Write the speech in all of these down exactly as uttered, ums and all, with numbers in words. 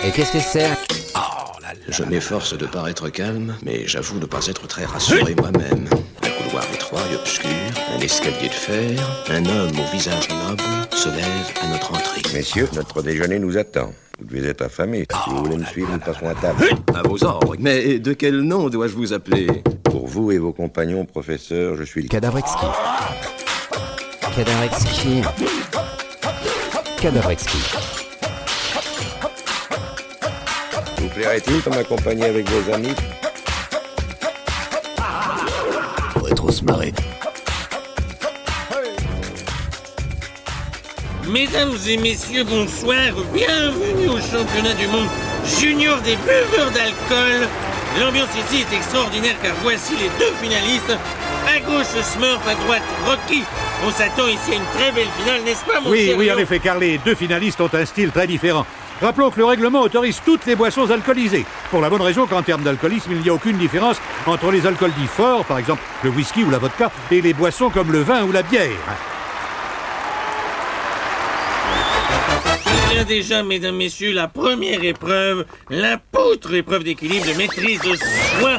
Et qu'est-ce que c'est? Je m'efforce de paraître calme, mais j'avoue ne pas être très rassuré moi-même. Un couloir étroit et obscur, un escalier de fer, un homme au visage noble se lève à notre entrée. Messieurs, notre déjeuner nous attend. Vous devez être affamés. Si vous voulez me suivre, nous passons à table. À vos ordres. Mais de quel nom dois-je vous appeler? Pour vous et vos compagnons, professeur, je suis le... Cadavre exquis. Cadavre exquis. Cadavre exquis. Vous plairait-il de m'accompagner avec vos amis? On pourrait trop se marrer. Mesdames et messieurs, bonsoir. Bienvenue au championnat du monde junior des buveurs d'alcool. L'ambiance ici est extraordinaire car voici les deux finalistes. À gauche, Smurf, à droite, Rocky. On s'attend ici à une très belle finale, n'est-ce pas, mon Oui, cher oui, Léo? en effet, car les deux finalistes ont un style très différent. Rappelons que le règlement autorise toutes les boissons alcoolisées. Pour la bonne raison qu'en termes d'alcoolisme, il n'y a aucune différence entre les alcools dits forts, par exemple le whisky ou la vodka, et les boissons comme le vin ou la bière. Bien déjà, mesdames, messieurs, la première épreuve, la poutre, épreuve d'équilibre, de maîtrise de soi.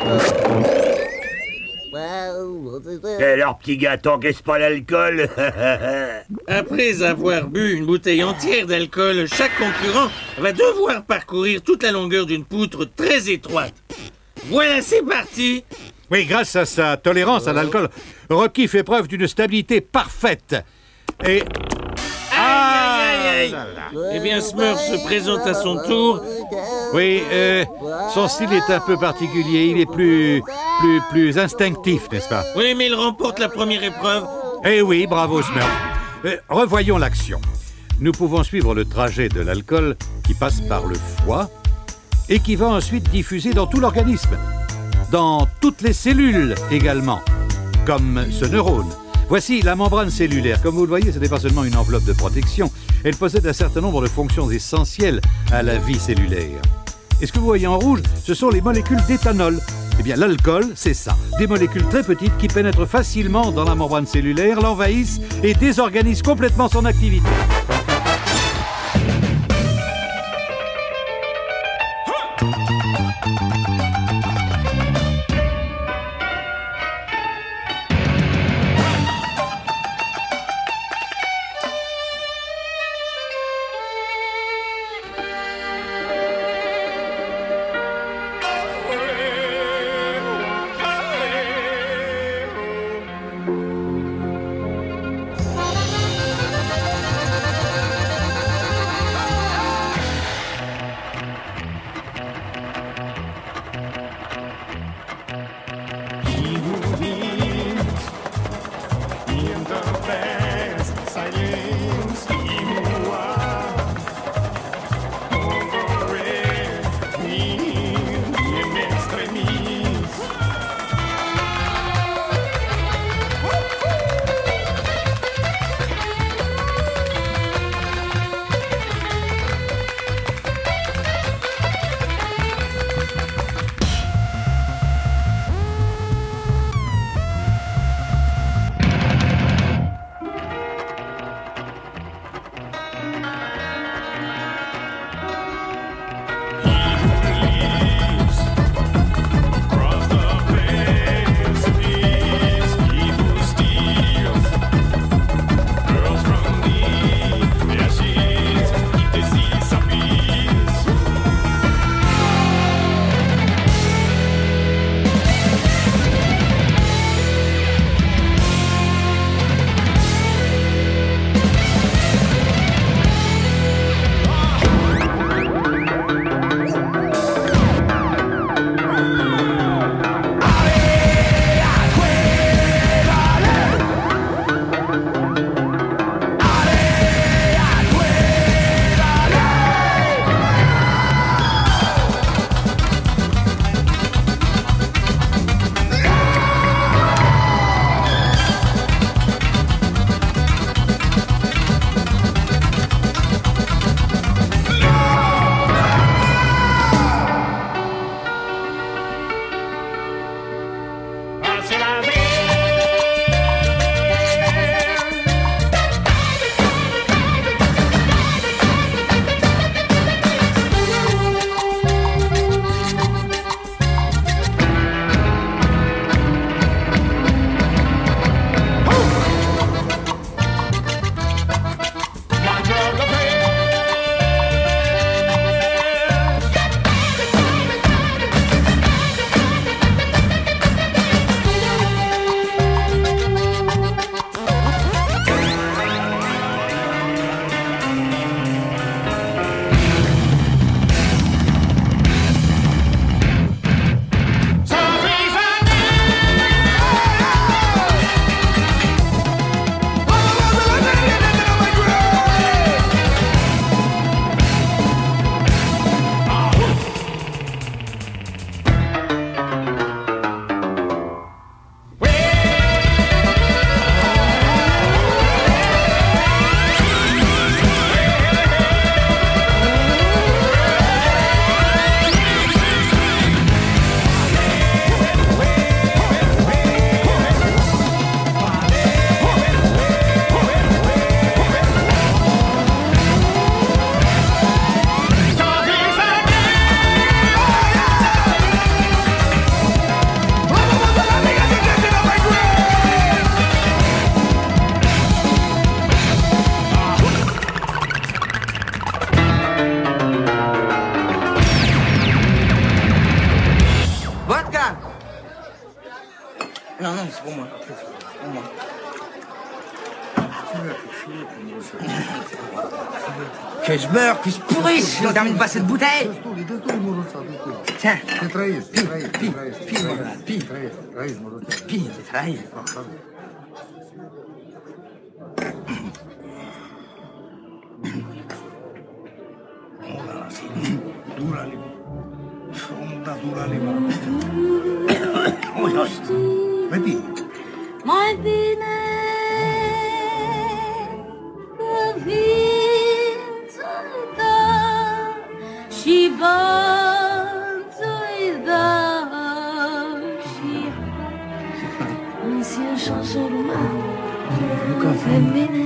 Et leur petit gâteau, qu'est-ce pas l'alcool? Après avoir bu une bouteille entière d'alcool, chaque concurrent va devoir parcourir toute la longueur d'une poutre très étroite. Voilà, c'est parti. Oui, grâce à sa tolérance à l'alcool, Rocky fait preuve d'une stabilité parfaite. Et... Aïe, aïe, aïe, aïe. Eh bien, Smurf se présente à son tour. Oui, euh, son style est un peu particulier. Il est plus, plus, plus instinctif, n'est-ce pas? Oui, mais il remporte la première épreuve. Eh oui, bravo Smurf. Euh, revoyons l'action. Nous pouvons suivre le trajet de l'alcool qui passe par le foie et qui va ensuite diffuser dans tout l'organisme, dans toutes les cellules également, comme ce neurone. Voici la membrane cellulaire. Comme vous le voyez, ce n'est pas seulement une enveloppe de protection. Elle possède un certain nombre de fonctions essentielles à la vie cellulaire. Et ce que vous voyez en rouge, ce sont les molécules d'éthanol. Eh bien, l'alcool, c'est ça. Des molécules très petites qui pénètrent facilement dans la membrane cellulaire, l'envahissent et désorganisent complètement son activité. Non, non, c'est pour moi. Pour moi. Que je meurs, que je pourrisse, je ne termine pas cette bouteille. Tiens, pille, pille, pille, mon gars, pille. Pille, c'est trahi. Mai bine căvință-i da și banță-i da și ancien chanson roumain féminin.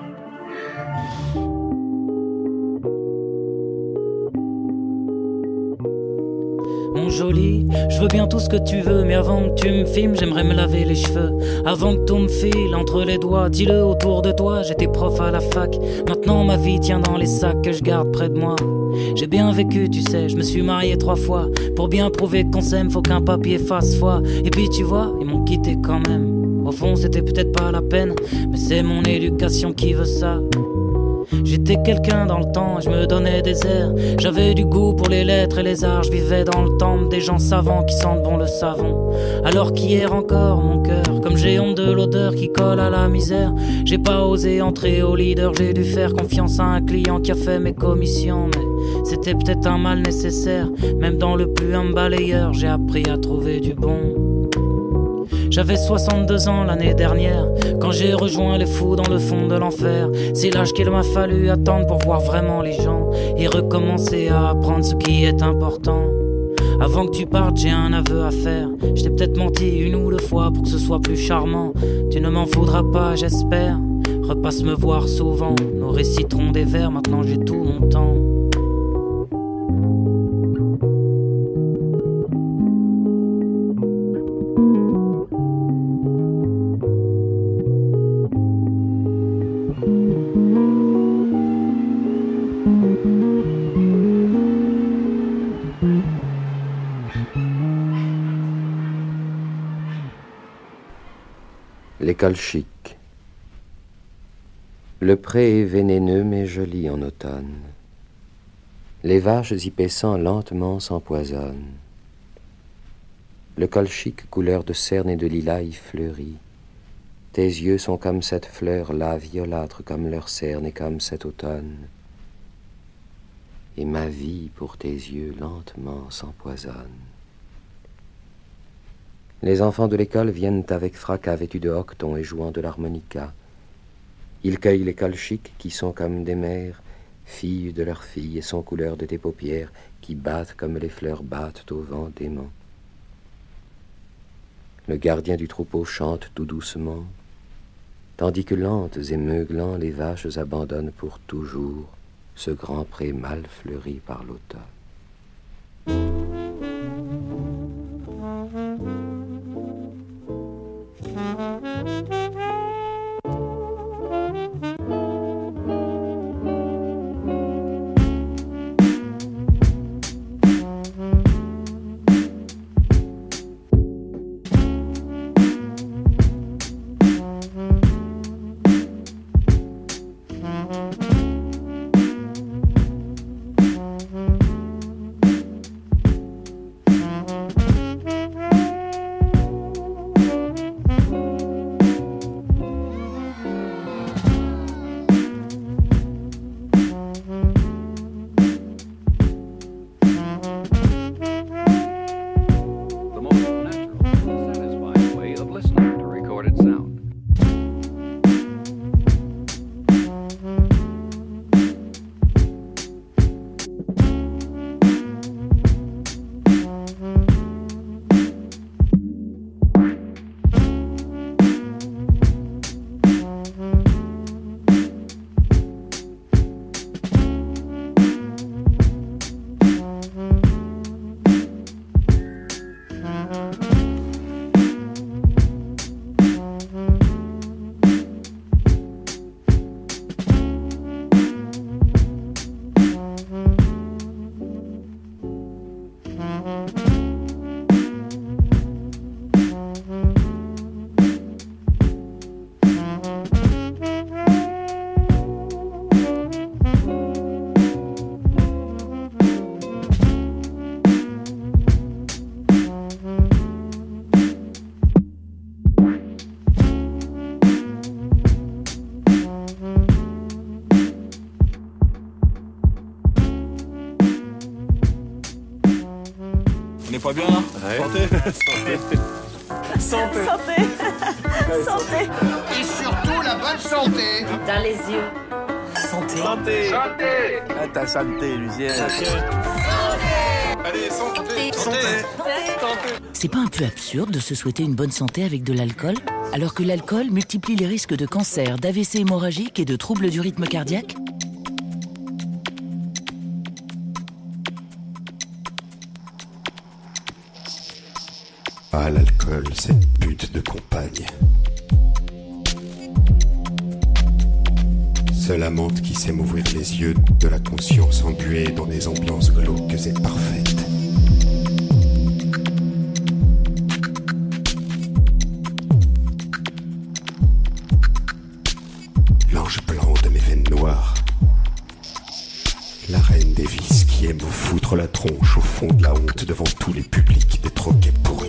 Mon joli, je veux bien tout ce que tu veux, mais avant que tu me filmes, j'aimerais me laver les cheveux. Avant que tout me file entre les doigts, dis-le autour de toi, j'étais prof à la fac. Maintenant ma vie tient dans les sacs que je garde près de moi. J'ai bien vécu, tu sais, je me suis marié trois fois. Pour bien prouver qu'on s'aime, faut qu'un papier fasse foi. Et puis tu vois, ils m'ont quitté quand même. Au fond c'était peut-être pas la peine, mais c'est mon éducation qui veut ça. J'étais quelqu'un dans le temps, je me donnais des airs. J'avais du goût pour les lettres et les arts. Je vivais dans le temple des gens savants qui sentent bon le savon. Alors qu'hier encore mon cœur, comme j'ai honte de l'odeur qui colle à la misère, j'ai pas osé entrer au leader. J'ai dû faire confiance à un client qui a fait mes commissions. Mais c'était peut-être un mal nécessaire. Même dans le plus humble balayeur, j'ai appris à trouver du bon. J'avais soixante-deux ans l'année dernière, quand j'ai rejoint les fous dans le fond de l'enfer. C'est l'âge qu'il m'a fallu attendre pour voir vraiment les gens et recommencer à apprendre ce qui est important. Avant que tu partes, j'ai un aveu à faire. Je t'ai peut-être menti une ou deux fois pour que ce soit plus charmant. Tu ne m'en voudras pas, j'espère. Repasse me voir souvent, nous réciterons des vers. Maintenant j'ai tout mon temps. L'école chic. Le pré est vénéneux mais joli en automne. Les vaches y paissant lentement s'empoisonnent. Le col chic, couleur de cerne et de lilas, y fleurit. Tes yeux sont comme cette fleur-là, violâtre comme leur cerne et comme cet automne. Et ma vie pour tes yeux lentement s'empoisonne. Les enfants de l'école viennent avec fracas vêtus de hoquetons et jouant de l'harmonica. Ils cueillent les cols chics qui sont comme des mères, filles de leurs filles et sont couleur de tes paupières qui battent comme les fleurs battent au vent dément. Le gardien du troupeau chante tout doucement, tandis que lentes et meuglant les vaches abandonnent pour toujours ce grand pré mal fleuri par l'automne. On est pas bien là? Ouais. Santé. Santé. Santé. Santé. Et surtout la bonne santé. Dans les yeux. Santé. Santé. Santé. Ah, ta santé, Lucienne. Santé. Allez, santé. Santé. Santé. C'est pas un peu absurde de se souhaiter une bonne santé avec de l'alcool, alors que l'alcool multiplie les risques de cancer, d'A V C hémorragique et de troubles du rythme cardiaque? Ah, l'alcool, cette pute de compagne. Seule amante qui sait m'ouvrir les yeux de la conscience embuée dans des ambiances glauques et parfaites. L'ange blanc de mes veines noires. La reine des vices qui aime vous foutre la tronche au fond de la honte devant tous les publics des troquets pourris.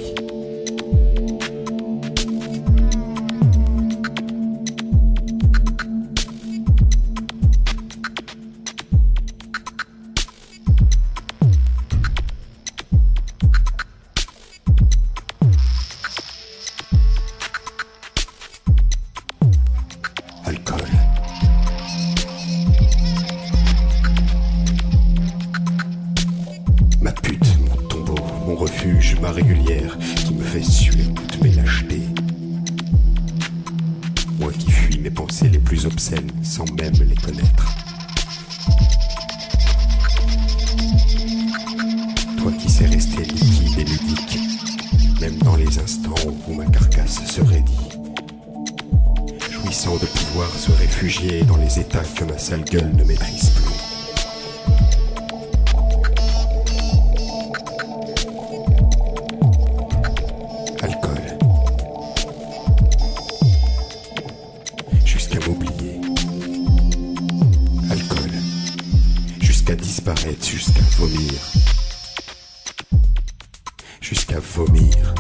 Ma régulière qui me fait suer toutes mes lâchetés. Moi qui fuis mes pensées les plus obscènes sans même les connaître. Toi qui sais rester liquide et ludique, même dans les instants où ma carcasse se raidit. Jouissant de pouvoir se réfugier dans les états que ma sale gueule ne maîtrise plus. Jusqu'à vomir. Jusqu'à vomir.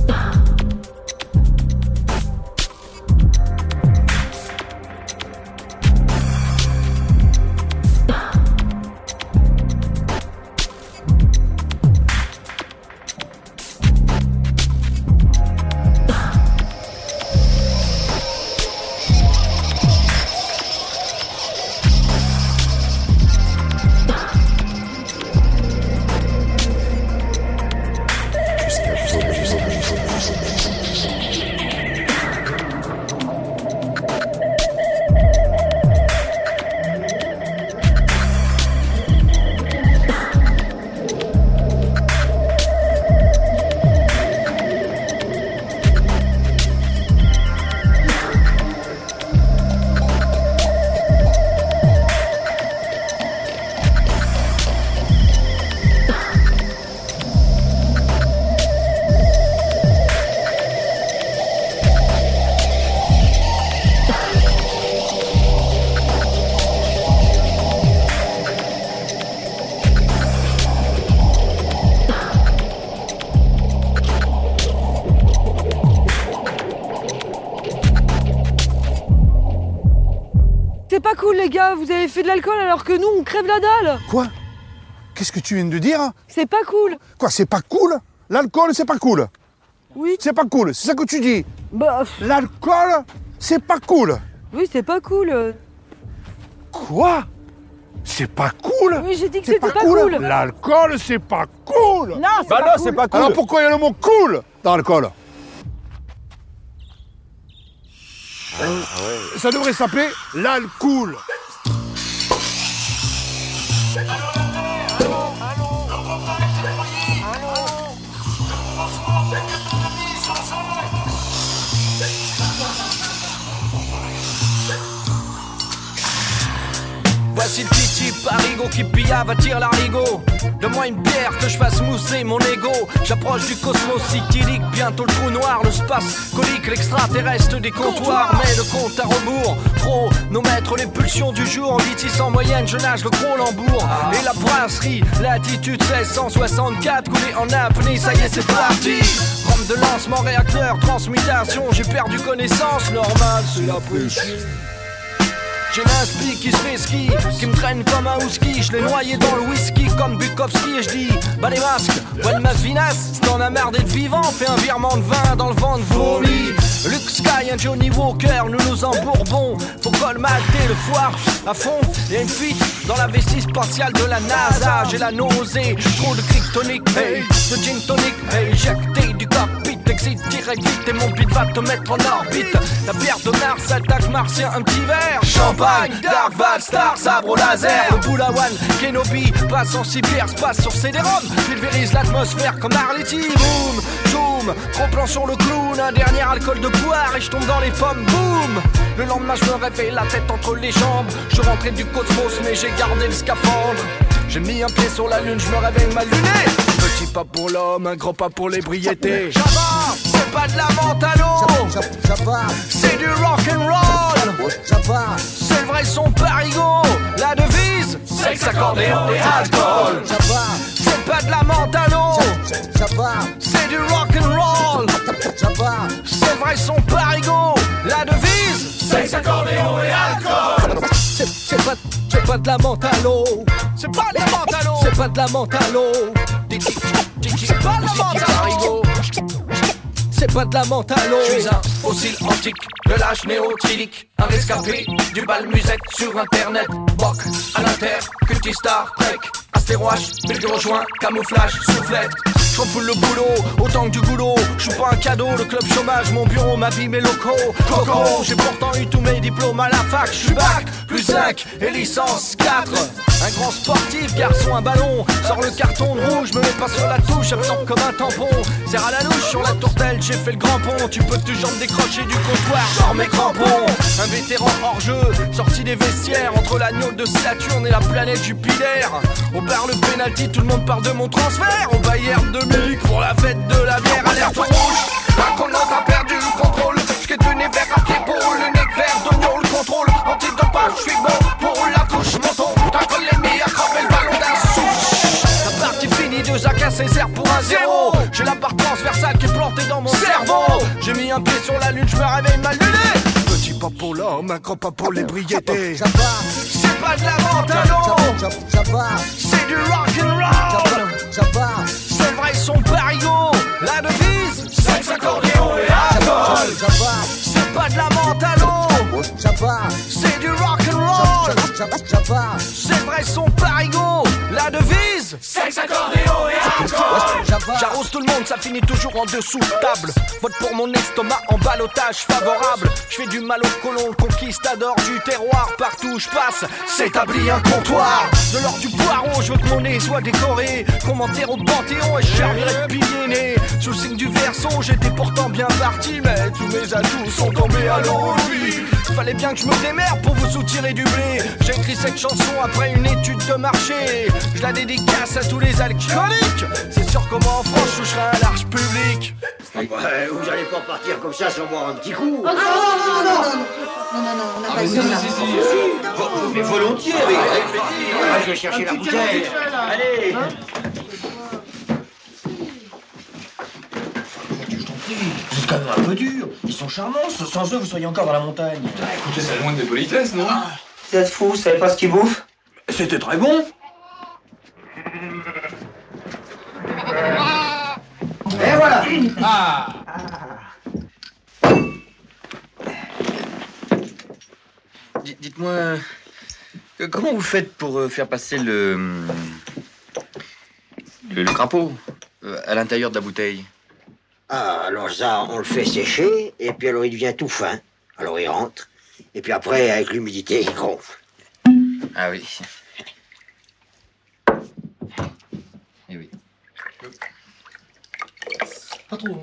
Les gars, vous avez fait de l'alcool alors que nous on crève la dalle. Quoi? Qu'est-ce que tu viens de dire? C'est pas cool. Quoi, c'est pas cool? L'alcool c'est pas cool? Oui. C'est pas cool, c'est ça que tu dis? Bah... L'alcool c'est pas cool? Oui, c'est pas cool. Quoi? C'est pas cool? Oui, j'ai dit que c'était pas, pas cool, cool. L'alcool c'est pas cool? Non, c'est bah pas non, cool. c'est pas cool. Alors pourquoi il y a le mot cool dans l'alcool? Ah ouais. Ça devrait s'appeler l'alcool. Voici le petit type parigo qui pillave attire l'arigot. Donne-moi une bière que je fasse mousser mon ego. J'approche du cosmos cyclique, bientôt le trou noir, le space colique, l'extraterrestre des comptoirs. Mais le compte à rebours, chronomètre les pulsions du jour. Vitesse en moyenne, je nage le gros lambour. Et la brasserie, latitude seize cent soixante-quatre, coulé en apnée, ça y est c'est parti. Rampe de lancement, réacteur, transmutation, j'ai perdu connaissance, normal c'est la poésie. J'ai l'inspi qui se fait ski, qui me traîne comme un husky. Je l'ai noyé dans le whisky comme Bukowski. Et je dis, bah les masques, one mas vinas. Si t'en as marre d'être vivant, fais un virement de vin dans le vent de vomi. Luke Sky, un Johnny Walker, nous nous embourbons. Faut colmater le foire à fond. Y'a une fuite dans la vessie spatiale de la NASA. J'ai la nausée, trop de kryptonique, hey, de gin tonic, hey, éjecté du cockpit. Exit direct vite et mon beat va te mettre en orbite. La bière de Mars attaque martien, un petit verre. Champagne, Dark Val, Star, sabre au laser. Le Boulawan, Kenobi, passe en cyber, passe sur C D-ROM. Pulvérise l'atmosphère comme Arletty. Boom, zoom, trop plan sur le clown. Un dernier alcool de poire et je tombe dans les pommes. Boum. Le lendemain je me réveille la tête entre les jambes. Je suis rentré du cosmos mais j'ai gardé le scaphandre. J'ai mis un pied sur la lune, je me réveille mal luné. Petit pas pour l'homme, un gros pas pour l'ébriété. Java, c'est pas de la menthe à l'eau. C'est du rock'n'roll. C'est le vrai son parigo. La devise, sexe, accordéon et alcool. C'est pas de la menthe à l'eau. C'est du rock'n'roll. C'est le vrai son parigo. La devise, sexe, accordéon et alcool. C'est, c'est pas, c'est pas de la menthe à l'eau. C'est pas de la menthe à l'eau. C'est pas de la menthe à l'eau. C'est pas de la menthe à l'eau. C'est pas de la menthe à l'eau. Je suis un fossile antique, de l'âge néo-trilique. Un rescapé du bal musette sur internet. Boc, à l'inter, culti Star Trek. Astéroche, ville rejoint, camouflage, soufflette. Je refoule le boulot, autant que du goulot. Je suis pas un cadeau, le club chômage, mon bureau, ma vie, mes locaux. Coco, j'ai pourtant eu tous mes diplômes à la fac. Je suis bac, plus cinq et licence quatre. Un grand sportif, garçon, un ballon. Sors le carton de rouge, me mets pas sur la touche, absorbe comme un tampon. Serre à la louche sur la tourtelle, j'ai fait le grand pont. Tu peux toujours me décrocher du comptoir, sors mes crampons. Un vétéran hors jeu, sorti des vestiaires. Entre l'agneau de Saturne et la planète Jupiter. Au bar le penalty, tout le monde parle de mon transfert. Au Bayern de Munich pour la fête de la bière. Alerte rouge, un condamné a perdu le contrôle. J'qu'ai donné vers à pied pour le nez vert d'oignon. Le contrôle, antidopage, j'suis bon pour la couche. Menton, t'as collé mis à cramer le ballon d'un souche. La partie finie, deux A K Césaire pour un zéro. J'ai la part transversale qui est plantée dans mon cerveau. J'ai mis un pied sur la lune, j'me réveille mal luné. Petit pas pour l'homme, un grand pas pour l'ébriété. C'est pas de la menthe à l'eau. C'est du rock'n'roll. C'est le vrai son parigo. La devise, sexe, accordéon et alcool. C'est pas de la menthe à l'eau. C'est du rock'n'roll. C'est le vrai son parigo. La devise, sexe, accordéon et alcool. J'arrose tout le monde, ça finit toujours en dessous de table. Vote pour mon estomac en ballottage favorable. Je fais du mal au colon, le conquistador du terroir. Partout où je passe, s'établit un comptoir. De l'or du poireau, je veux que mon nez soit décoré. Qu'on m'enterre au panthéon et je servirai de pilier né. Sous le signe du Verseau, j'étais pourtant bien parti. Mais tous mes atouts sont tombés à l'eau. Fallait bien que je me démerde pour vous soutirer du blé. J'ai écrit cette chanson après une étude de marché. Je la dédicace à tous les alcooliques. C'est sûr comment en France je toucherai un large public. Ouais, vous allez pas partir comme ça sans boire un petit coup. Oh, non, non, non, non, non, non, non, non, on n'a pas le temps là. Mais volontiers, avec plaisir. Ah, je vais chercher la bouteille. Allez. C'est quand même un peu dur. Ils sont charmants. Sans eux, vous seriez encore dans la montagne. Ah, écoutez, c'est loin des politesses, non? Ah, vous êtes fous, vous savez pas ce qu'ils bouffent? C'était très bon. Et voilà. Ah. D- Dites-moi, euh, comment vous faites pour euh, faire passer le, le, le crapaud euh, à l'intérieur de la bouteille? Ah, alors ça, on le fait sécher, et puis alors il devient tout fin. Alors il rentre, et puis après, avec l'humidité, il gonfle. Ah oui. Eh oui. Pas trop.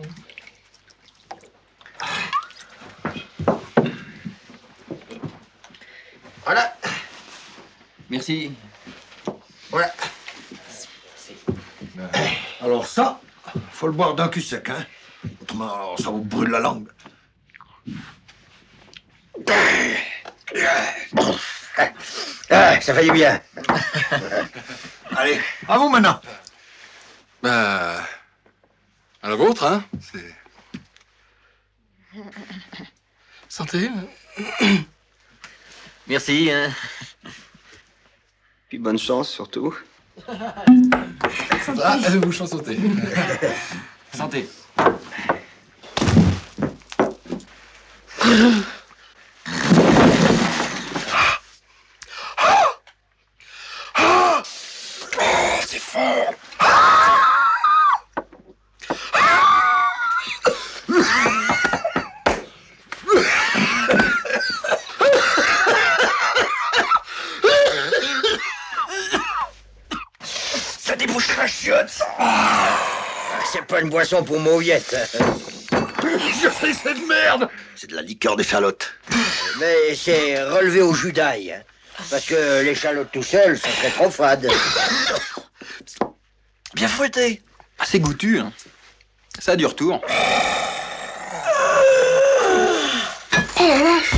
Voilà. Merci. Voilà. Alors ça, faut le boire d'un cul sec, hein. Autrement, ça vous brûle la langue. Ah, ça fait du bien. Allez, à vous maintenant. Bah... à la vôtre, hein. C'est... Santé. Merci, hein. Puis bonne chance, surtout. Ah, vous chansonnez. Santé. C'est fort. Ça débouche la chiotte, ça. C'est pas une boisson pour mauviette. Je fais cette merde. C'est de la liqueur d'échalote. Mais c'est relevé au jus d'ail. Hein. Parce que l'échalote tout seul, ça serait trop fade. Bien fouetté. Assez goûtu, hein. Ça a du retour. Oh la vache.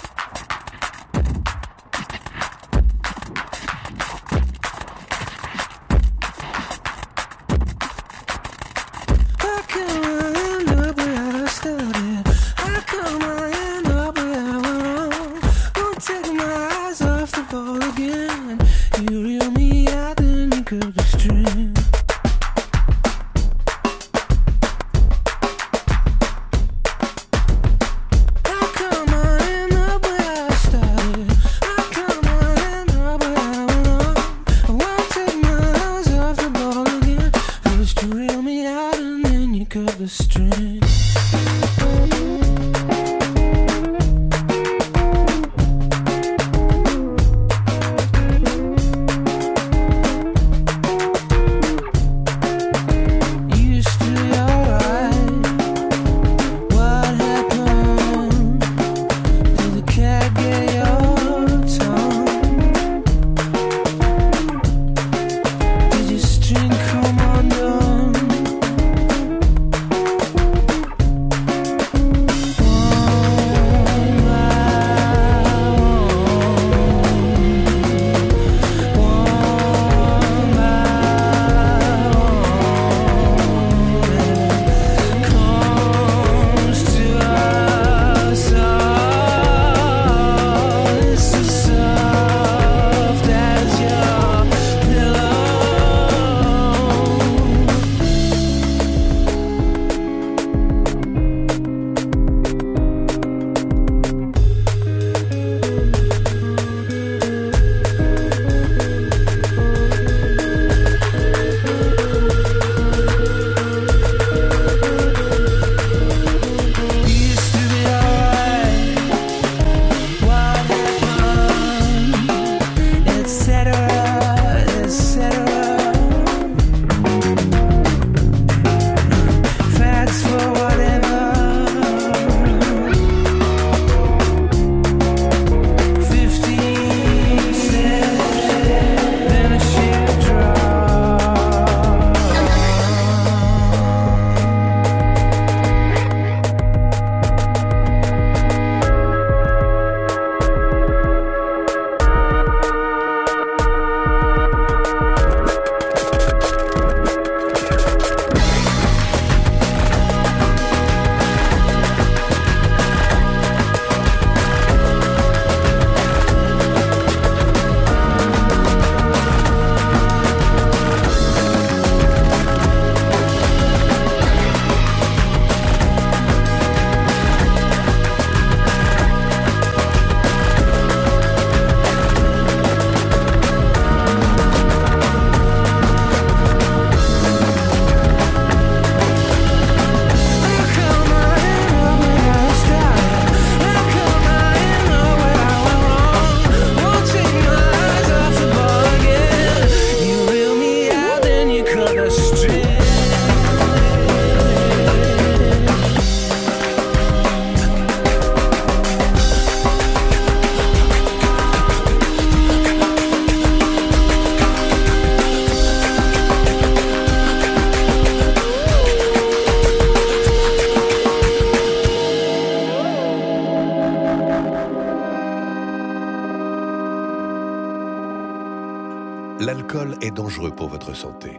L'alcool est dangereux pour votre santé.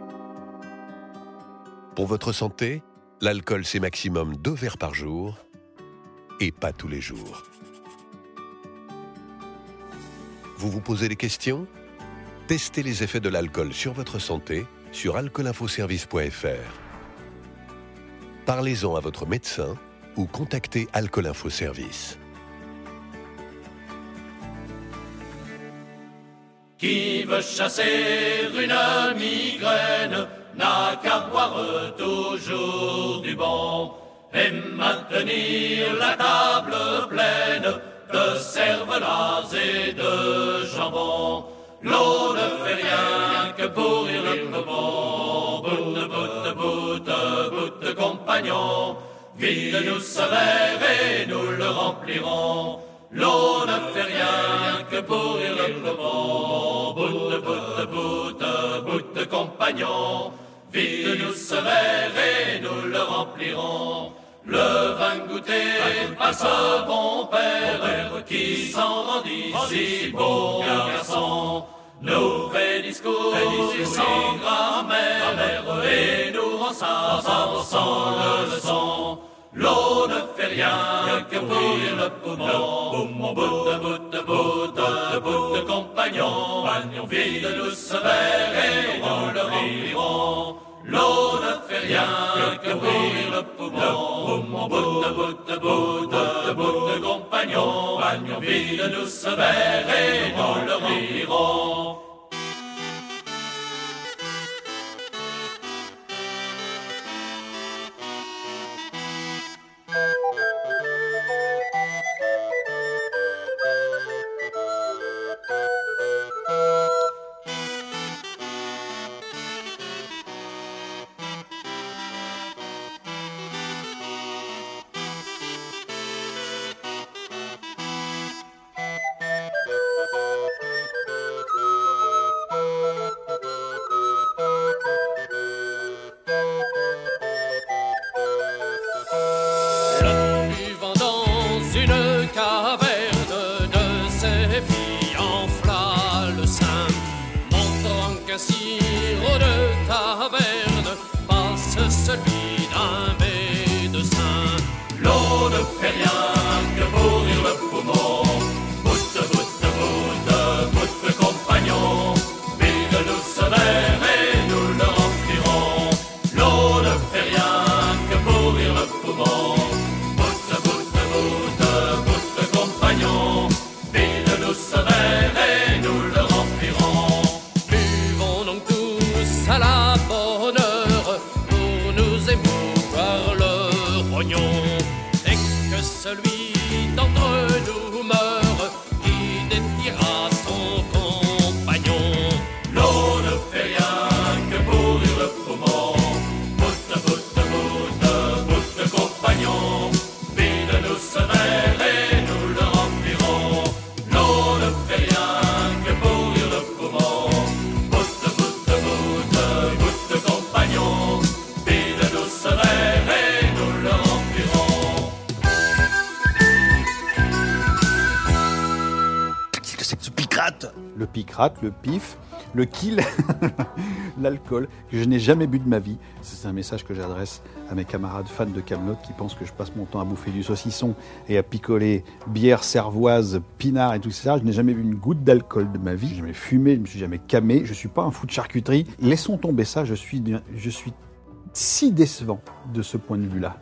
Pour votre santé, l'alcool c'est maximum deux verres par jour et pas tous les jours. Vous vous posez des questions? Testez les effets de l'alcool sur votre santé sur alcool info service point f r. Parlez-en à votre médecin ou contactez Alcool Info Service. Qui veut chasser une migraine n'a qu'à boire toujours du bon et maintenir la table pleine de cervelas et de jambon. L'eau ne fait rien que pourrir le poumon. Boute, boute, boute, boute, compagnon, vide-nous ce verre et nous le remplirons. L'eau ne fait rien que pourrir le poumon. Boute, boute, boute, boute, compagnon, vide-nous ce verre et nous le remplirons. Le vin goûté à ce bon père qui s'en rendit si beau garçon nous fait discours sans grammaire et nous rend ça sans leçon. L'eau ne fait rien que pourrir le poumon. Boute, boute, boute, boute, compagnon, vide-nous ce verre et nous le remplirons. L'eau ne fait rien que pourrir le poumon. Boute, boute, boute, boute, compagnon, vide-nous ce verre et nous le remplirons. Celui d'un médecin. L'eau ne fait rien que pourrir le poumon. Boute, boute, boute, boute, compagnon, vide-nous ce verre et nous le remplirons. L'eau ne fait rien que pourrir le poumon. Boute, boute, boute, boute, compagnon, vide-nous ce verre et nous le remplirons. Buvons donc tous à la bonne heure pour nous émouvoir le rognon. Dès que celui d'entre nous meurt, qui défiera son compagnon. L'eau ne fait rien que pourrir le poumon. Boute, boute, boute, boute, compagnon, vide-nous ce verre et nous le remplirons. L'eau ne fait rien que pourrir le poumon. Boute, boute, boute, boute, compagnon, vide-nous ce verre et nous le remplirons. Qu'est-ce que c'est que ce picrate? Le picrate, le pif, le kill, l'alcool, que je n'ai jamais bu de ma vie. C'est un message que j'adresse à mes camarades fans de Kaamelott qui pensent que je passe mon temps à bouffer du saucisson et à picoler bière cervoise, pinard et tout ça. Je n'ai jamais bu une goutte d'alcool de ma vie. Je n'ai jamais fumé, je ne me suis jamais camé. Je ne suis pas un fou de charcuterie. Laissons tomber ça. Je suis, je suis si décevant de ce point de vue-là.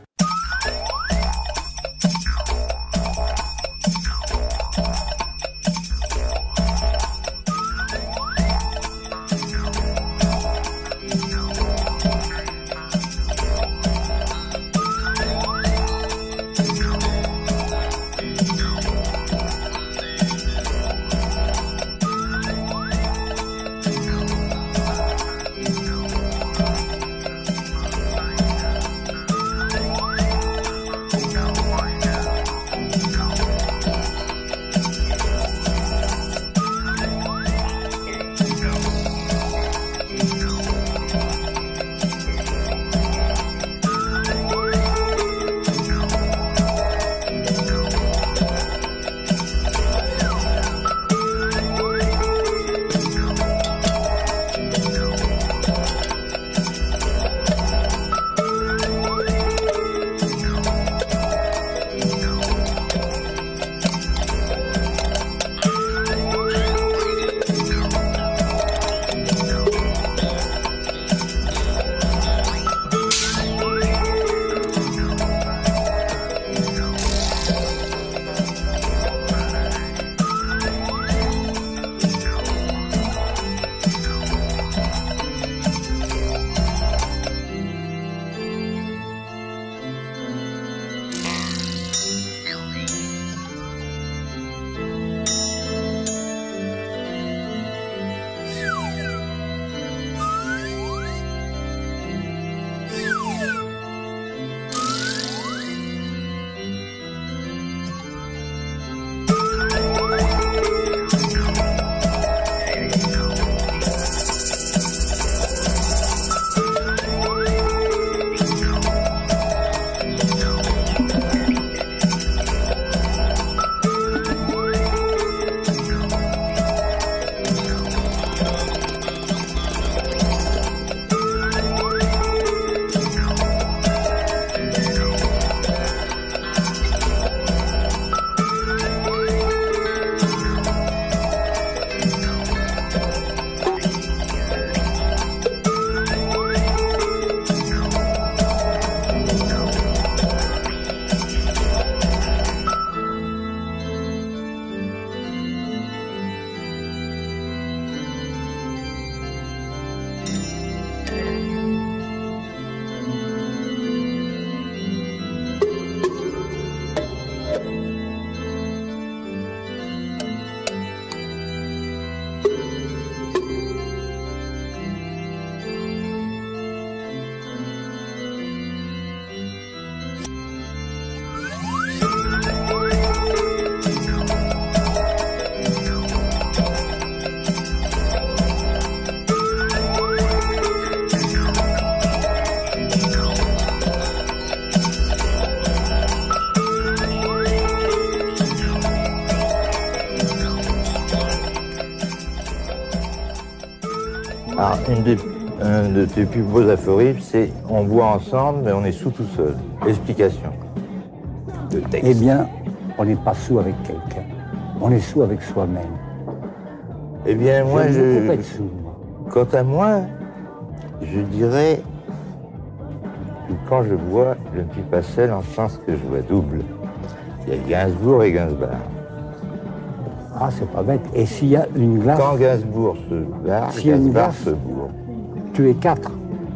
Alors, une des, un de tes plus beaux aphorismes, c'est « On boit ensemble, mais on est sous tout seul ». Explication. Eh bien, on n'est pas sous avec quelqu'un. On est sous avec soi-même. Eh bien, moi, je... je... ne peux pas être sous, moi. Quant à moi, je dirais que quand je bois, je ne suis pas seul en sens que je vois double. Il y a Gainsbourg et Gainsbourg. Ah, c'est pas bête. Et s'il y a une glace... Quand Gainsbourg se barre, s'il y a une glace, se bourre. Tu es quatre.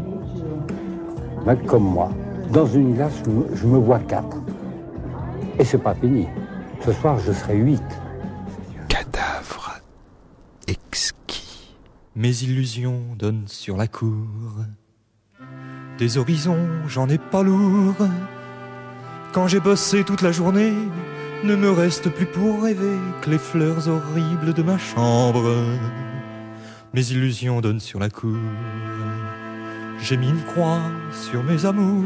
Mec comme moi. Dans une glace, je me, je me vois quatre. Et c'est pas fini. Ce soir, je serai huit. Cadavre exquis. Mes illusions donnent sur la cour. Des horizons, j'en ai pas lourd. Quand j'ai bossé toute la journée, ne me reste plus pour rêver que les fleurs horribles de ma chambre. Mes illusions donnent sur la cour. J'ai mis une croix sur mes amours.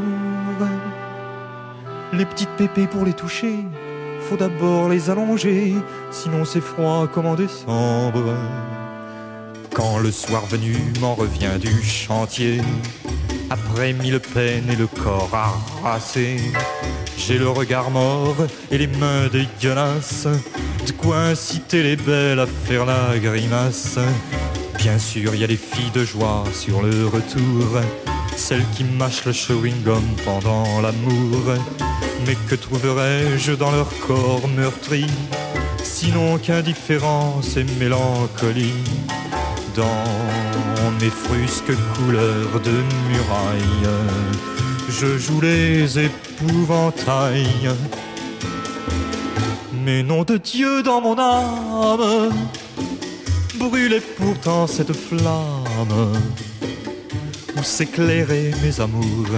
Les petites pépées pour les toucher, faut d'abord les allonger, sinon c'est froid comme en décembre. Quand le soir venu m'en revient du chantier, après mille peines et le corps harassé, j'ai le regard mort et les mains dégueulasses, de quoi inciter les belles à faire la grimace. Bien sûr, il y a les filles de joie sur le retour, celles qui mâchent le chewing-gum pendant l'amour. Mais que trouverais-je dans leur corps meurtri, sinon qu'indifférence et mélancolie. Dans mes frusques couleurs de muraille, je joue les épouvantails. Mais nom de Dieu, dans mon âme brûlait pourtant cette flamme où s'éclairaient mes amours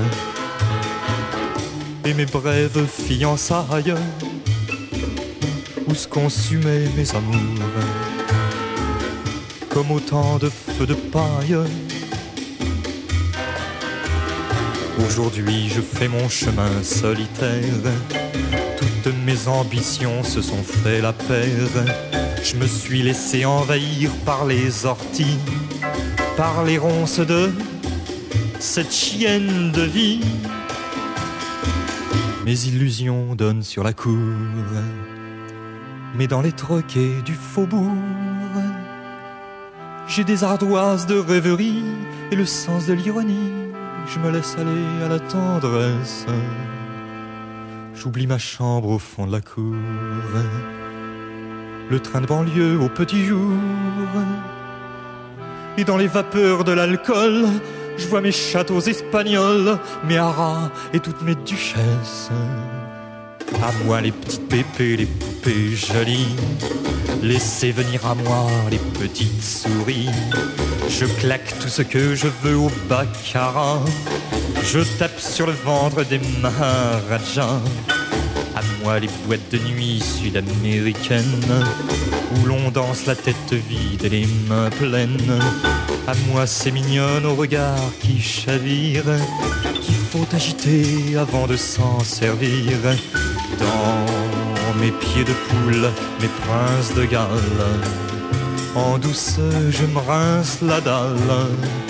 et mes brèves fiançailles, où se consumaient mes amours comme autant de feux de paille. Aujourd'hui je fais mon chemin solitaire, toutes mes ambitions se sont fait la paire. Je me suis laissé envahir par les orties, par les ronces de cette chienne de vie. Mes illusions donnent sur la cour, mais dans les troquets du faubourg, j'ai des ardoises de rêverie et le sens de l'ironie. Je me laisse aller à la tendresse, j'oublie ma chambre au fond de la cour, le train de banlieue au petit jour. Et dans les vapeurs de l'alcool, je vois mes châteaux espagnols, mes haras et toutes mes duchesses. À moi les petites pépées, les poupées jolies, laissez venir à moi les petites souris. Je claque tout ce que je veux au baccarat, je tape sur le ventre des maharajas. À moi les boîtes de nuit sud-américaines, où l'on danse la tête vide et les mains pleines. À moi ces mignonnes au regard qui chavirent, qu'il faut agiter avant de s'en servir. Dans mes pieds de poule, mes princes de Galles, en douce je me rince la dalle.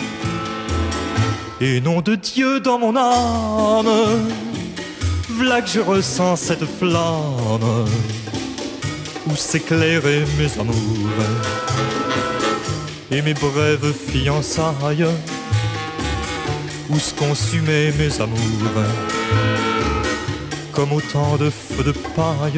Et nom de Dieu dans mon âme, v'là que je ressens cette flamme où s'éclairaient mes amours et mes brèves fiançailles, où se consumaient mes amours comme autant de feux de paille.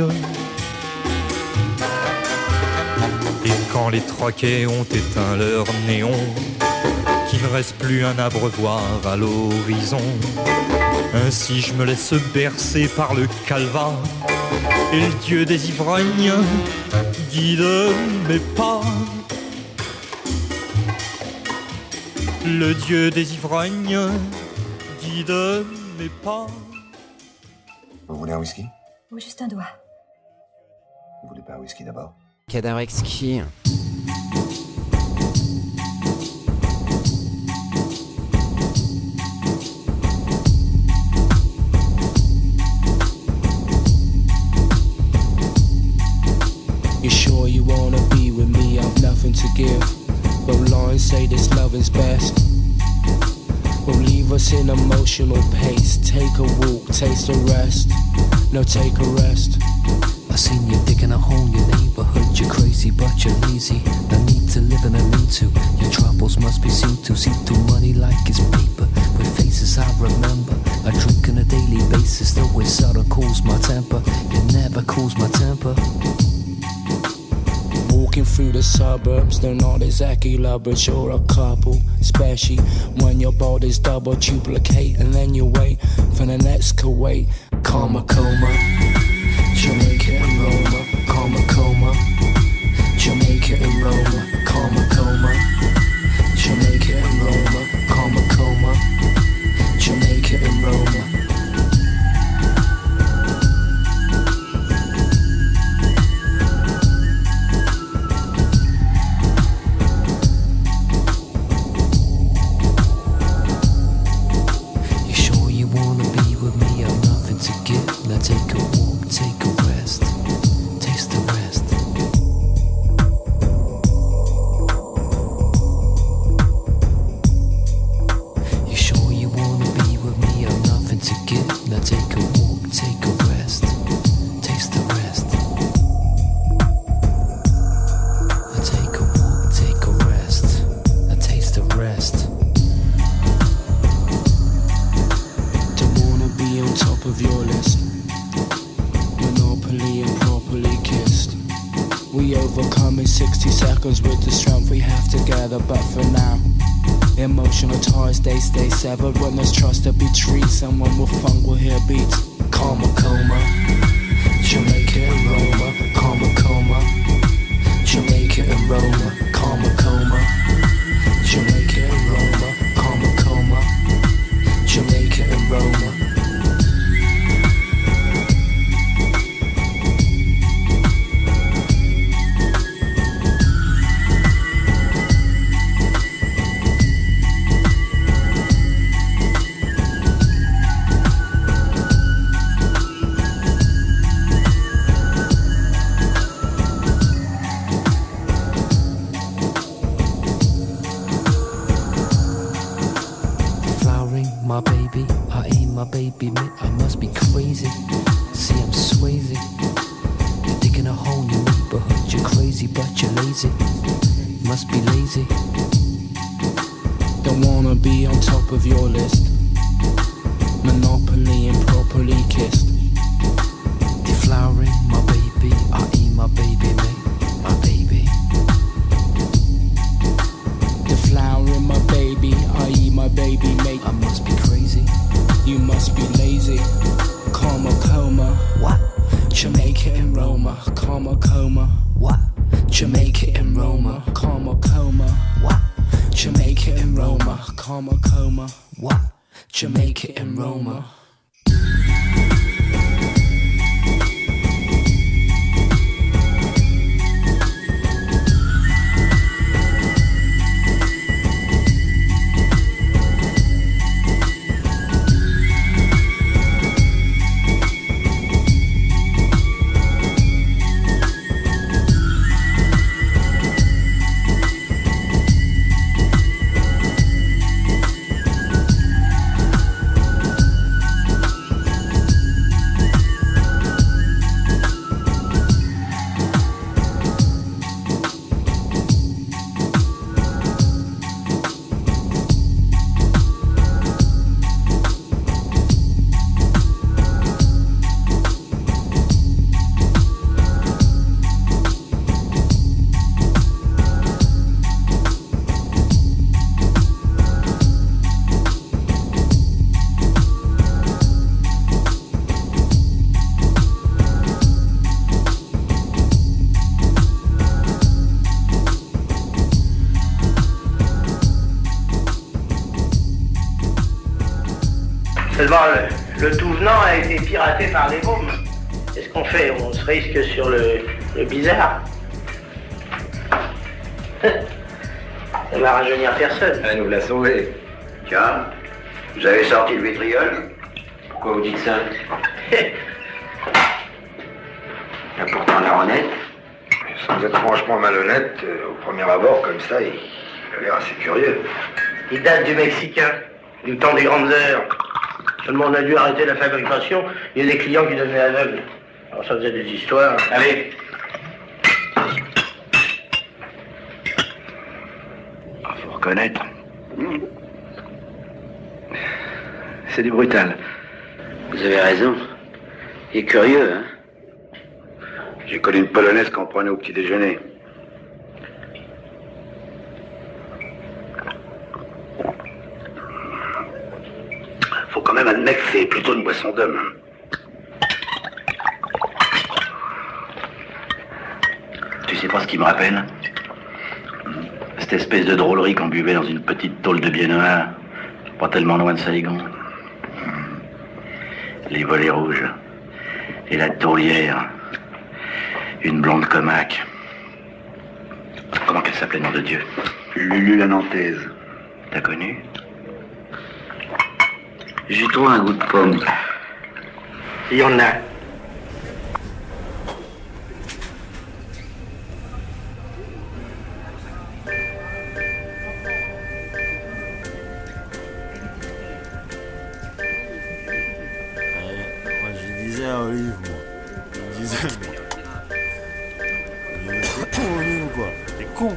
Et quand les troquets ont éteint leur néon, qu'il ne reste plus un abreuvoir à l'horizon, ainsi je me laisse bercer par le calva, et le Dieu des ivrognes guide mes pas. Le Dieu des ivrognes guide mes pas. Vous voulez un whisky? Ou juste un doigt. Vous voulez pas un whisky d'abord? Cadavre exquis. You sure you wanna be with me? I've nothing to give but lines say this love is best. Will leave us in emotional pace. Take a walk, taste a rest. No, take a rest. I seen you digging a hole in your neighborhood. You're crazy, but you're lazy. No need to live in a lean-to. Your troubles must be seen to. See through money like it's paper. With faces I remember. I drink on a daily basis. Though it seldom cools my temper. It never cools my temper. Walking through the suburbs, they're not exactly lovers, you're a couple. Especially when your body's double duplicate. And then you wait for the next Kuwait. Karma coma, Jamaica and Roma. Karma coma, Jamaica and Roma. Karma coma, Jamaica and Roma. Karma coma, Jamaica and Roma. Take a walk, take a rest, taste the rest. You sure you wanna be with me? I've nothing to give. Now take a walk, take a rest, taste the rest. Now take a walk, take a rest, now taste the rest. Don't wanna be on top of your list. And properly kissed. We overcome in sixty seconds with the strength we have together. But for now, emotional ties, they stay severed. When there's trust to be treated, someone with funk will hear beats. Karma coma, Jamaica and Roma. Karma coma, Jamaica and Roma. Karma coma, Jamaica and Roma. Karma coma, Jamaica and Roma. My baby, I ain't my baby, man, I must be crazy. See, I'm swayzy. You're digging a hole in your neighborhood. You're crazy, but you're lazy. Must be lazy. Don't wanna be on top of your list. Monopoly and properly kissed. Deflowering, my baby, I ain't my baby, man, my baby. Deflowering, my baby, I eat my baby, mate. I must be crazy. You must be lazy. Karma coma. What? Jamaica and Roma. Karma coma. What? Jamaica and Roma. Karma coma. What? Jamaica and Roma. Karma coma. What? Jamaica and Roma. Seulement, le, le tout venant a été piraté par les mômes. Qu'est-ce qu'on fait? On se risque sur le, le bizarre. Ça va rajeunir personne. Elle nous l'a sauvé. Tiens, vous avez sorti le vitriol? Pourquoi vous dites ça? Il y a pourtant la honnête. Sans être franchement malhonnête, euh, au premier abord, comme ça, il, Ça a l'air assez curieux. Il date du Mexicain, du temps des grandes heures. Seulement on a dû arrêter la fabrication, il y a des clients qui devenaient aveugles. Alors ça faisait des histoires. Allez. Ah, faut reconnaître. C'est du brutal. Vous avez raison. Il est curieux, hein? J'ai connu une polonaise qu'on prenait au petit déjeuner. Faut quand même admettre que c'est plutôt une boisson d'homme. Tu sais pas ce qui me rappelle? Cette espèce de drôlerie qu'on buvait dans une petite tôle de Biennois, pas tellement loin de Saigon. Les volets rouges et la tourlière, une blonde comaque. Comment qu'elle s'appelait, nom de Dieu? Lulu la Nantaise. T'as connu? J'ai trouvé un goût de pomme. Il y en a. Moi, je disais à Olive, moi. Je disais, moi. T'es con, Olive, ou quoi? T'es con.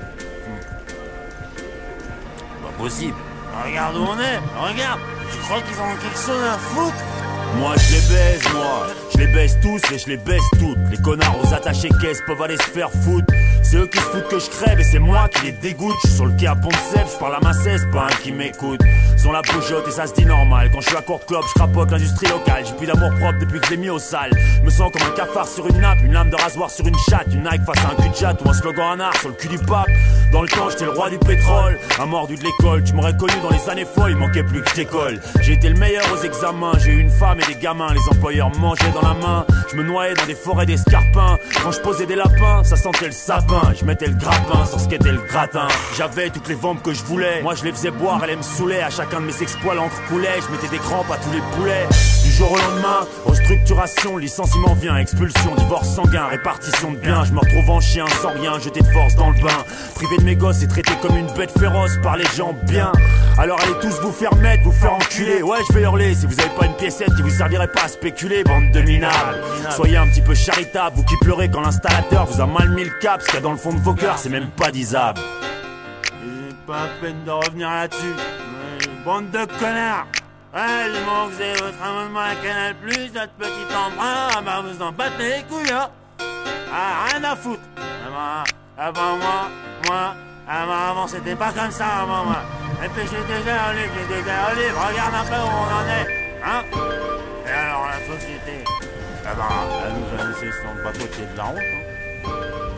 Pas possible. Regarde où on est. Regarde. Tu crois qu'ils ont quelque chose à foutre? Moi je les baise, moi. Je les baise tous et je les baise toutes. Les connards aux attachés caisses peuvent aller se faire foutre. C'est eux qui se foutent que je crève et c'est moi qui les dégoûte. Je suis sur le quai à Pont-de-Sèvres, je parle à ma cesse, pas un qui m'écoute. Ils ont la bougeotte et ça se dit normal. Quand je suis à courte clope, je crapote l'industrie locale. J'ai plus d'amour propre depuis que je l'ai mis au sale. Je me sens comme un cafard sur une nappe, une lame de rasoir sur une chatte, une Nike face à un cul de jatte ou un slogan en art sur le cul du pape. Dans le temps, j'étais le roi du pétrole, un mordu de l'école. Tu m'aurais connu dans les années folles, il manquait plus que je décolle. J'ai été le meilleur aux examens, j'ai eu une femme et des gamins. Les employeurs me mangeaient dans la main. Je me noyais dans des forêts d'escarpins. Quand je posais des lapins, ça sentait le sapin. Je mettais le grappin sur ce qu'était le gratin. J'avais toutes les ventes que je voulais. Moi je les faisais boire, elles me saoulaient. À chacun de mes exploits l'encre coulait. Je mettais des crampes à tous les poulets. Du jour au lendemain, restructuration, licenciement vient, expulsion, divorce sanguin, répartition de biens. Je me retrouve en chien sans rien, jeté de force dans le bain. Privé de mes gosses et traité comme une bête féroce par les gens bien. Alors allez tous vous faire mettre, vous faire enculer. Ouais, je vais hurler si vous avez pas une piécette qui vous servirait pas à spéculer, bande de minables. Soyez un petit peu charitable, vous qui pleurez quand l'installateur vous a mal mis le cap. Ce qu'il y a dans le fond de vos cœurs, c'est même pas disable. J'ai pas la peine de revenir là-dessus. Ouais, bande de connards. Ouais, du moment que c'est votre amendement à Canal plus, notre petit emprunt, ah bah vous en battez les couilles, hein. Ah, rien à foutre. Ah bah, ah bah moi, moi, ah bah avant c'était pas comme ça, avant moi. Et puis j'étais déjà Olive, j'étais déjà Olive, regarde un peu où on en est, hein. Et alors la société, ah bah, elle nous a laissé sur le bas-côté de la route, hein.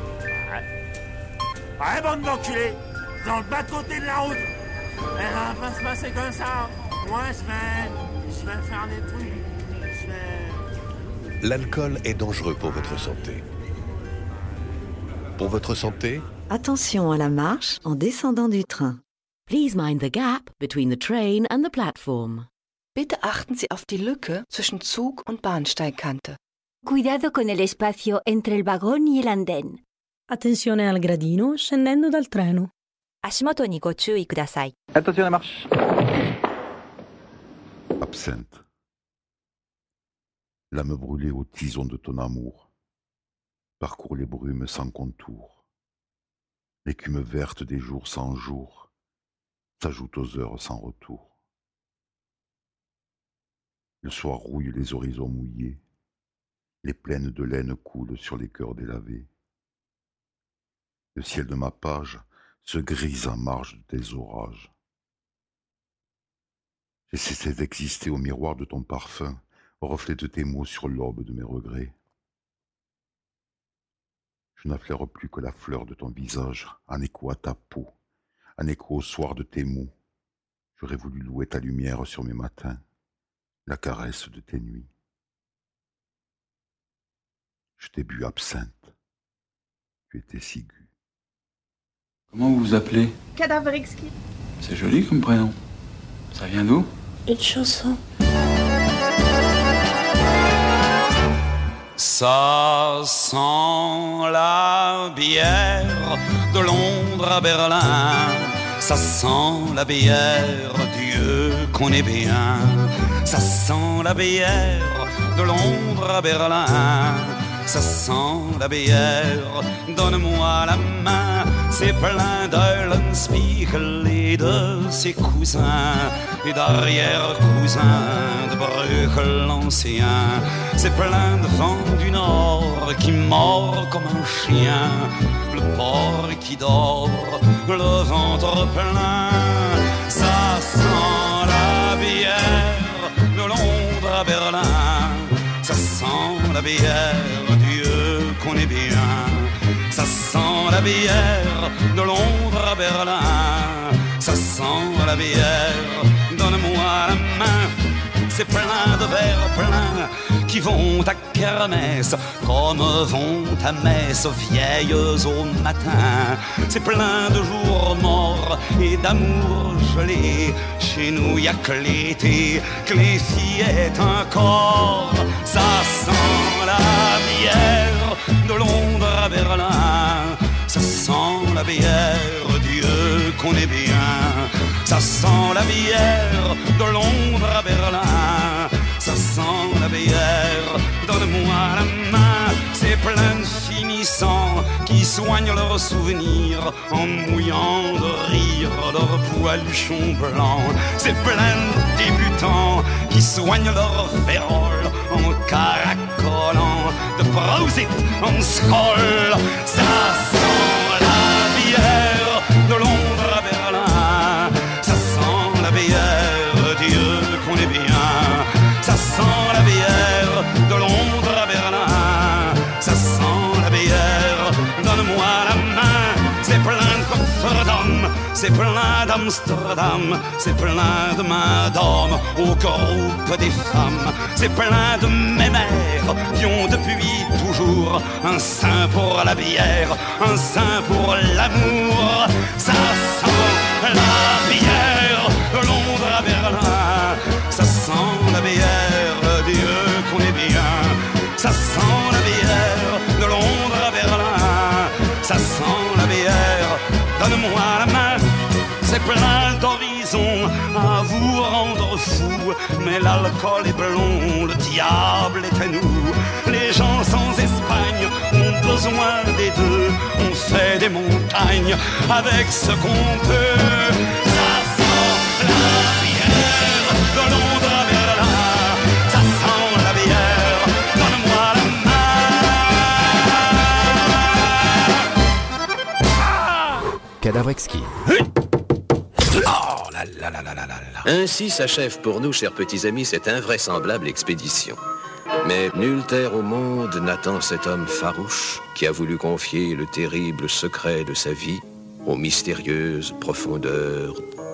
Ouais. Ouais, bande d'enculés, dans le bas-côté de la route. Et ça va pas se passer comme ça. Moi, je vais, je vais faire des trucs. Je vais... L'alcool est dangereux pour votre santé. Pour votre santé, attention à la marche en descendant du train. Please mind the gap between the train and the platform. Bitte achten Sie auf die Lücke zwischen Zug und Bahnsteigkante. Cuidado con el espacio entre el vagón y el andén. Attenzione al gradino scendendo dal treno. 足元にご注意ください. Attention à la marche. Absinthe. L'âme brûlée au tison de ton amour parcourt les brumes sans contour. L'écume verte des jours sans jour s'ajoute aux heures sans retour. Le soir rouille les horizons mouillés, les plaines de laine coulent sur les cœurs délavés. Le ciel de ma page se grise en marge de tes orages. J'ai cessé d'exister au miroir de ton parfum, au reflet de tes mots sur l'aube de mes regrets. Je n'affleure plus que la fleur de ton visage, en écho à ta peau, en écho au soir de tes mots. J'aurais voulu louer ta lumière sur mes matins, la caresse de tes nuits. Je t'ai bu absinthe, tu étais ciguë. Comment vous vous appelez? Cadavrexki. C'est joli comme prénom. Ça vient d'où? Une chanson. Ça sent la bière de Londres à Berlin. Ça sent la bière, Dieu qu'on est bien. Ça sent la bière de Londres à Berlin. Ça sent la bière, donne-moi la main. C'est plein d'Eulenspiegel et de ses cousins et d'arrière-cousins de Bruegel l'ancien. C'est plein de vent du nord qui mord comme un chien. Le porc qui dort, le ventre plein. Ça sent la bière de Londres à Berlin. Ça sent la bière, Dieu qu'on est bien. Ça sent la bière de Londres à Berlin. Ça sent la bière, donne-moi la main. C'est plein de verres pleins qui vont à kermesse comme vont à messe vieilles au matin. C'est plein de jours morts et d'amour gelé. Chez nous y a que l'été, que les fillettes encore. Ça sent la bière de Londres à Berlin. Ça sent la bière, Dieu qu'on est bien. Ça sent la bière de Londres à Berlin. Ça sent la bière, donne-moi la main. C'est plein de finissants qui soignent leurs souvenirs en mouillant de rire leurs poiluchons blancs. C'est plein de débutants qui soignent leurs féroles en caracolant de Prosit en Skoll. Ça sent la bière de Londres à Berlin. Ça sent la bière, Dieu qu'on est bien. Ça sent la bière de Londres à Berlin. Ça sent la bière, donne-moi la main. C'est plein de coffres d'hommes, c'est plein d'Amsterdam. C'est plein de mains d'hommes au groupe des femmes. C'est plein de mes mères qui ont depuis toujours un sein pour la bière, un sein pour l'amour. Ça sent la bière de Londres à Berlin. Ça sent la bière, Dieu qu'on est bien. Ça sent la bière de Londres à Berlin. Ça sent la bière, donne-moi la main. C'est plein d'horizons à vous rendre fou. Mais l'alcool est blond, le diable est à nous. Les gens sans Espagne ont besoin des deux. On fait des montagnes avec ce qu'on peut. Ça sent la bière de Londres à Berlin. Ça sent la bière, donne-moi la main. Ah Cadavre exquis. Oh là là là là là là là. Ainsi s'achève pour nous, chers petits amis, cette invraisemblable expédition. Mais nulle terre au monde n'attend cet homme farouche qui a voulu confier le terrible secret de sa vie aux mystérieuses profondeurs